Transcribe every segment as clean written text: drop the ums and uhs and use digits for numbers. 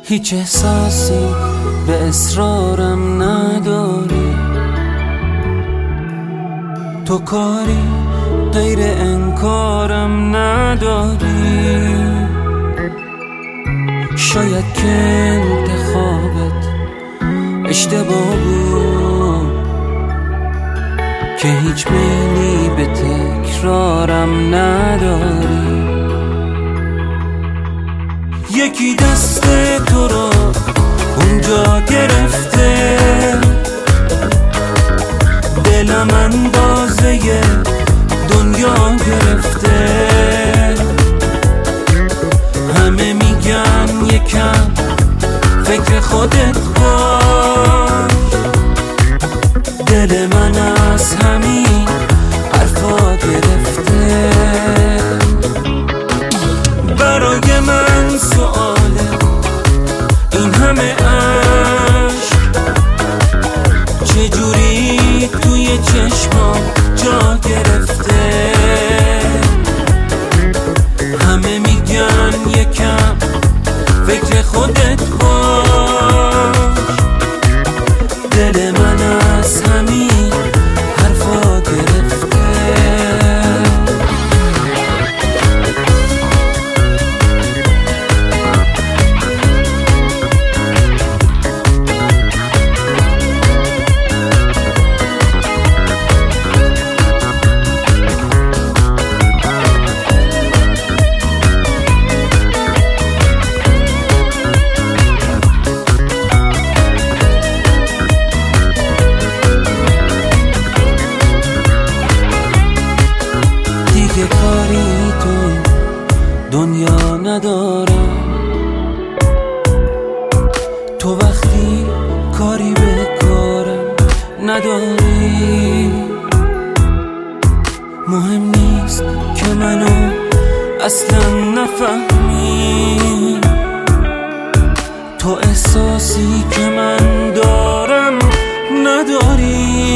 هیچ احساسی به اصرارم نداری، تو کاری غیر انکارم نداری. شاید که انتخابت اشتباه بود که هیچ میلی به تکرارم نداری. یکی دست تو رو اونجا گرفته، دلم اندازه دنیا گرفته. همه میگن یکم فکر خودت باش، دل من از همین حرفا گرفته. برای من سؤاله این همه عشق چجوری توی چشمام جا گرفته. همه میگن یکم فکر خودت باش، دل من از همین حرفا گرفته. دیگه کاری تو دنیا ندارم، تو وقتی کاری به کارم نداری. مهم نیست که منو اصلا نفهمی، تو احساسی که من دارم نداری.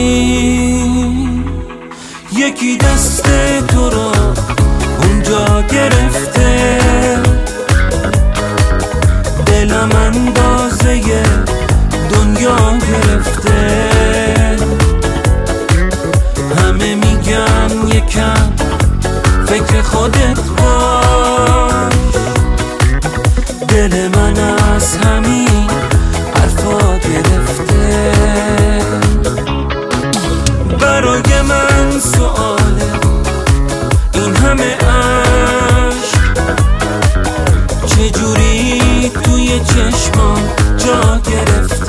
یکی دست تو رو اونجا گرفته، دلم اندازه دنیا گرفته. همه میگن یکم فکر خودت باش، دل من از همین حرفا گرفته. برای من سؤاله این همه عشق چجوری توی چشمام جا گرفت.